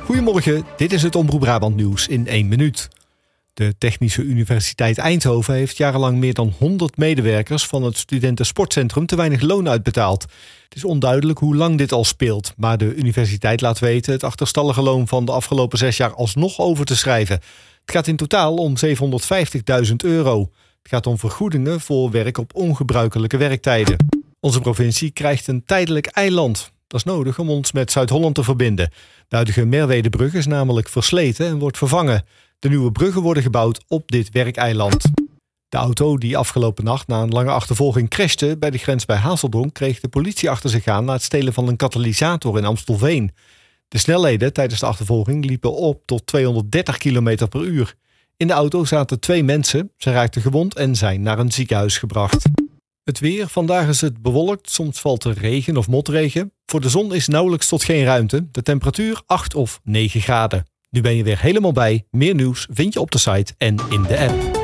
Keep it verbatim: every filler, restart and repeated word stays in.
Goedemorgen, dit is het Omroep Brabant nieuws in één minuut. De Technische Universiteit Eindhoven heeft jarenlang meer dan honderd medewerkers van het studentensportcentrum te weinig loon uitbetaald. Het is onduidelijk hoe lang dit al speelt, maar de universiteit laat weten het achterstallige loon van de afgelopen zes jaar alsnog over te schrijven. Het gaat in totaal om zevenhonderdvijftigduizend euro. Het gaat om vergoedingen voor werk op ongebruikelijke werktijden. Onze provincie krijgt een tijdelijk eiland. Dat is nodig om ons met Zuid-Holland te verbinden. De huidige Merwedebrug is namelijk versleten en wordt vervangen. De nieuwe bruggen worden gebouwd op dit werkeiland. De auto die afgelopen nacht na een lange achtervolging crashte bij de grens bij Hazeldonk kreeg de politie achter zich aan na het stelen van een katalysator in Amstelveen. De snelheden tijdens de achtervolging liepen op tot tweehonderddertig kilometer per uur. In de auto zaten twee mensen, ze raakten gewond en zijn naar een ziekenhuis gebracht. Het weer, vandaag is het bewolkt, soms valt er regen of motregen. Voor de zon is nauwelijks tot geen ruimte, de temperatuur acht of negen graden. Nu ben je weer helemaal bij. Meer nieuws vind je op de site en in de app.